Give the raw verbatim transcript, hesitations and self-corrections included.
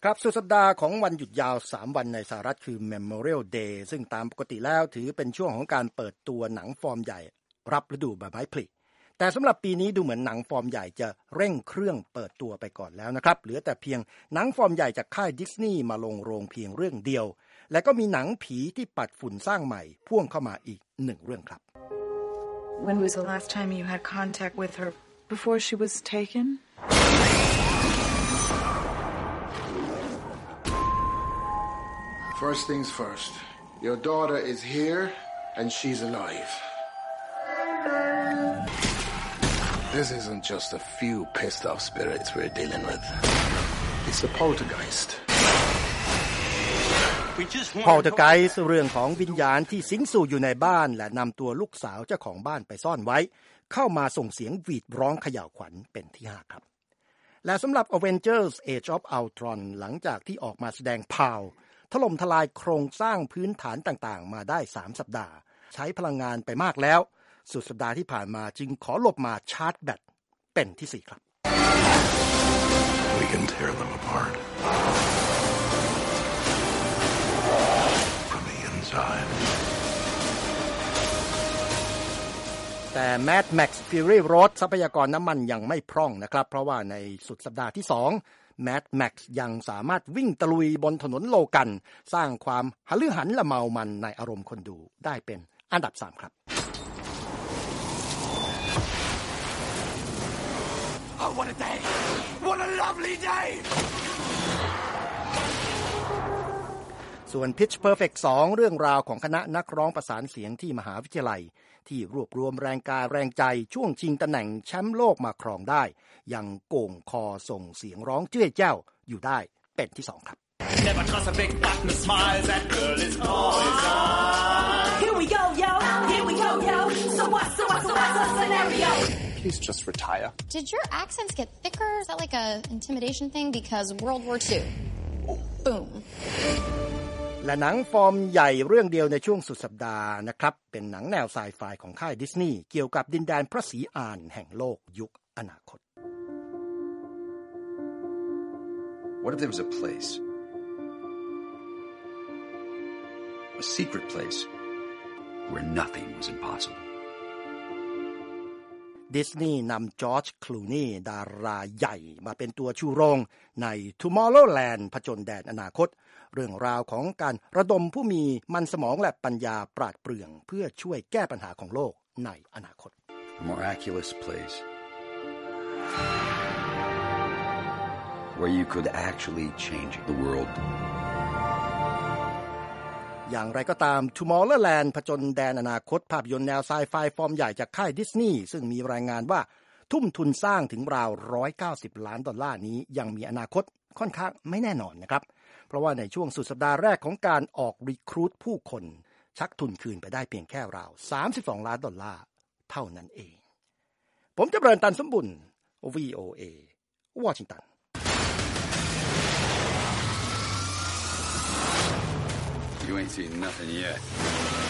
ครับสุดสัปดาห์ของวันหยุดยาวสามวันในสหรัฐคือ Memorial Day ซึ่งตามปกติแล้วถือเป็นช่วงของการเปิดตัวหนังฟอร์มใหญ่รับฤดูใบไม้ผลิแต่สำหรับปีนี้ดูเหมือนหนังฟอร์มใหญ่จะเร่งเครื่องเปิดตัวไปก่อนแล้วนะครับเหลือแต่เพียงหนังฟอร์มใหญ่จากค่ายดิสนีย์มาลงโรงเพียงเรื่องเดียวและก็มีหนังผีที่ปัดฝุ่นสร้างใหม่พ่วงเข้ามาอีกหนึ่งเรื่องครับ When was the last time you had contact with her before she was taken? First things first. Your daughter is here and she's alive. This isn't just a few pissed off spirits we're dealing with. It's the poltergeist. Poltergeist เรื่องของวิญญาณที่สิงสู่อยู่ในบ้านและนำตัวลูกสาวเจ้าของบ้านไปซ่อนไว้เข้ามาส่งเสียงหวีดร้องเขย่าขวัญเป็นที่ห้าครับและสำหรับ Avengers Age of Ultron หลังจากที่ออกมาแสดงพาวถล่มทลายโครงสร้างพื้นฐานต่างๆมาได้สามสัปดาห์ใช้พลังงานไปมากแล้วสุดสัปดาห์ที่ผ่านมาจึงขอหลบมาชาร์จแบตเป็นที่สี่ครับ We can tear them apart from the inside แต่ Mad Max Fury Road ทรัพยากรน้ำมันยังไม่พร่องนะครับเพราะว่าในสุดสัปดาห์ที่สองMad Max ยังสามารถวิ่งตะลุยบนถนนโลกันสร้างความหฤหันละเมามันในอารมณ์คนดูได้เป็นอันดับสามครับ Oh, what a day! What a lovely day! ส่วน Pitch Perfect สองเรื่องราวของคณะนักร้องประสานเสียงที่มหาวิทยาลัยที่รวบรวมแรงกายแรงใจช่วงชิงตำแหน่งแชมป์โลกมาครองได้ยังโก่งคอส่งเสียงร้องเจ้ยแจ้วอยู่ได้เป็นที่สองครับ Never trust a big button smile that girl is always on. Here we go, yo. Here we go, yo. So what? So what? So what's the scenario? Please just retire. Did your accents get thicker? Is that like a intimidation thing? Because World War Two. Boom. และหนังฟอร์มใหญ่เรื่องเดียวในช่วงสุดสัปดาห์นะครับเป็นหนังแนวไซไฟของค่ายดิสนีย์เกี่ยวกับดินแดนพระศรีอานแห่งโลกยุคอนาคต What if there was a place, a secret place, where nothing was impossible? ดิสนีย์นำจอร์จคลูนีย์ดาราใหญ่มาเป็นตัวชูโรงใน Tomorrowland ผจญแดนอนาคตเรื่องราวของการระดมผู้มีมันสมองและปัญญาปราดเปรื่องเพื่อช่วยแก้ปัญหาของโลกในอนาคต A miraculous place where you could actually change the world. อย่างไรก็ตาม Tomorrowland ผจญแดนอนาคตภาพยนตร์แนวไซไฟฟอร์มใหญ่จากค่ายดิสนีย์ซึ่งมีรายงานว่าทุ่มทุนสร้างถึงราวหนึ่งร้อยเก้าสิบล้านดอลลาร์นี้ยังมีอนาคตค่อนข้างไม่แน่นอนนะครับเพราะว่าในช่วงสุดสัปดาห์แรกของการออกรีครูทผู้คนชักทุนคืนไปได้เพียงแค่ราวสามสิบสองล้านดอลลาร์เท่านั้นเองผมจะเริญตันสมบุญ วี โอ เอ วอชิงตัน You ain't seen nothing yet.